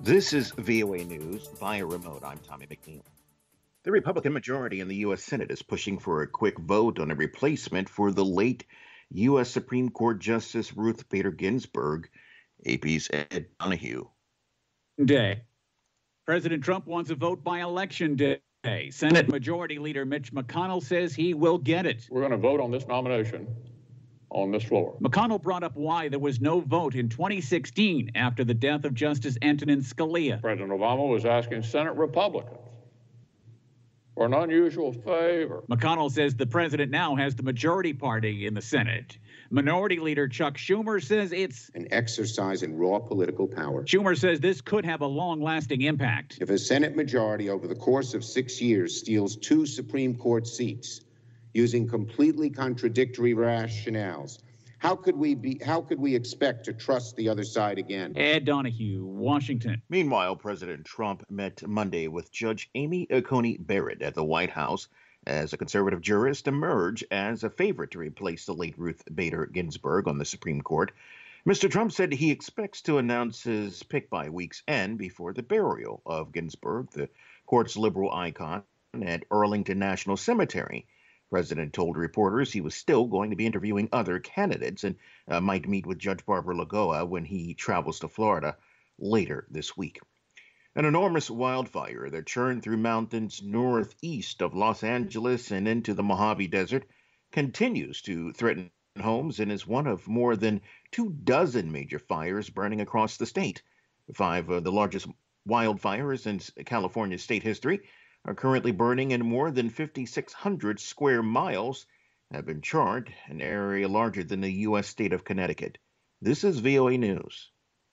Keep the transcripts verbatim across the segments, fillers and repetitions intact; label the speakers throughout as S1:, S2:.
S1: This is V O A News via remote. I'm Tommy McNeil. The Republican majority in the U S Senate is pushing for a quick vote on a replacement for the late U S Supreme Court Justice Ruth Bader Ginsburg. A P's Ed Donahue.
S2: Day. President Trump wants a vote by election day. Senate Majority Leader Mitch McConnell says he will get it.
S3: We're going to vote on this nomination on this floor.
S2: McConnell brought up why there was no vote in twenty sixteen after the death of Justice Antonin Scalia.
S3: President Obama was asking Senate Republicans for an unusual favor.
S2: McConnell says the president now has the majority party in the Senate. Minority Leader Chuck Schumer says it's
S4: an exercise in raw political power.
S2: Schumer says this could have a long-lasting impact.
S4: If a Senate majority over the course of six years steals two Supreme Court seats using completely contradictory rationales, how could we be how could we expect to trust the other side again?
S2: Ed Donahue, Washington.
S1: Meanwhile, President Trump met Monday with Judge Amy Coney Barrett at the White House as a conservative jurist emerged as a favorite to replace the late Ruth Bader Ginsburg on the Supreme Court. Mister Trump said he expects to announce his pick by week's end before the burial of Ginsburg, the court's liberal icon, at Arlington National Cemetery. The president told reporters he was still going to be interviewing other candidates and uh, might meet with Judge Barbara Lagoa when he travels to Florida later this week. An enormous wildfire that churned through mountains northeast of Los Angeles and into the Mojave Desert continues to threaten homes and is one of more than two dozen major fires burning across the state. Five of the largest wildfires in California state history are currently burning, and more than five thousand six hundred square miles have been charred, an area larger than the U S state of Connecticut. This is V O A News.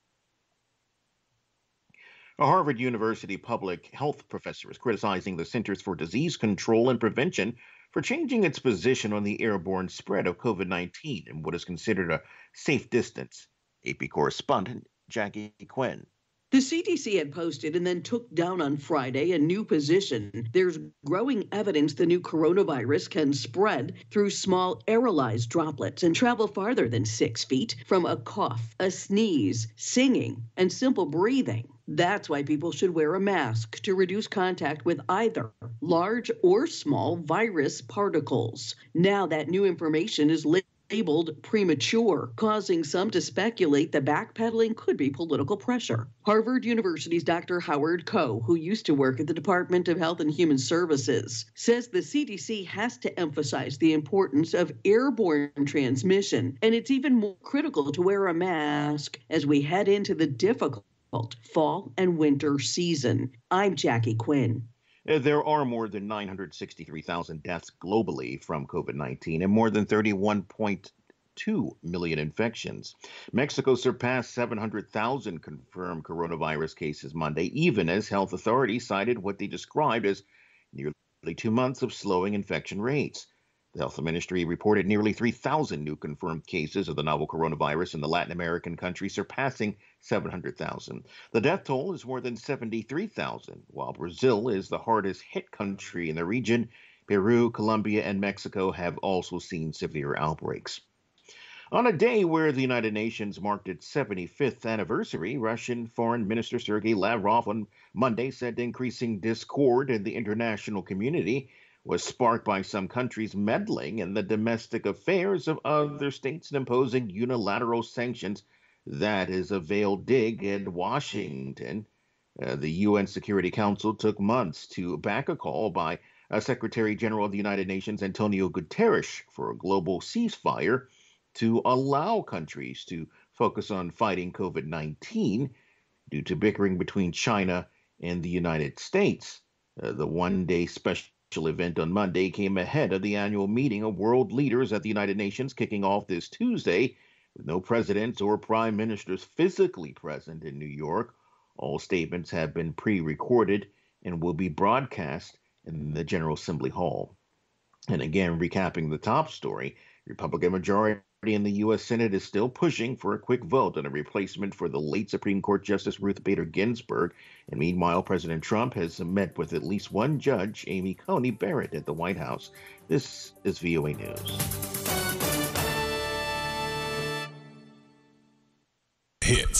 S1: A Harvard University public health professor is criticizing the Centers for Disease Control and Prevention for changing its position on the airborne spread of COVID nineteen in what is considered a safe distance. A P correspondent Jackie Quinn.
S5: The C D C had posted and then took down on Friday a new position. There's growing evidence the new coronavirus can spread through small aerolized droplets and travel farther than six feet from a cough, a sneeze, singing, and simple breathing. That's why people should wear a mask to reduce contact with either large or small virus particles. Now that new information is labeled premature, causing some to speculate the backpedaling could be political pressure. Harvard University's Doctor Howard Koh, who used to work at the Department of Health and Human Services, says the C D C has to emphasize the importance of airborne transmission, and it's even more critical to wear a mask as we head into the difficult fall and winter season. I'm Jackie Quinn.
S1: There are more than nine hundred sixty-three thousand deaths globally from COVID nineteen and more than thirty-one point two million infections. Mexico surpassed seven hundred thousand confirmed coronavirus cases Monday, even as health authorities cited what they described as nearly two months of slowing infection rates. The health ministry reported nearly three thousand new confirmed cases of the novel coronavirus in the Latin American country, surpassing seven hundred thousand. The death toll is more than seventy-three thousand, while Brazil is the hardest hit country in the region. Peru, Colombia, and Mexico have also seen severe outbreaks. On a day where the United Nations marked its seventy-fifth anniversary, Russian Foreign Minister Sergei Lavrov on Monday said increasing discord in the international community was sparked by some countries meddling in the domestic affairs of other states and imposing unilateral sanctions. That is a veiled dig at Washington. Uh, the U N Security Council took months to back a call by uh, Secretary General of the United Nations Antonio Guterres for a global ceasefire to allow countries to focus on fighting COVID nineteen due to bickering between China and the United States. Uh, the one-day special event on Monday came ahead of the annual meeting of world leaders at the United Nations kicking off this Tuesday, with no presidents or prime ministers physically present in New York. All statements have been pre-recorded and will be broadcast in the General Assembly Hall. And again, recapping the top story, Republican majority in the U S Senate is still pushing for a quick vote on a replacement for the late Supreme Court Justice Ruth Bader Ginsburg. And meanwhile, President Trump has met with at least one judge, Amy Coney Barrett, at the White House. This is V O A News.
S6: Hits.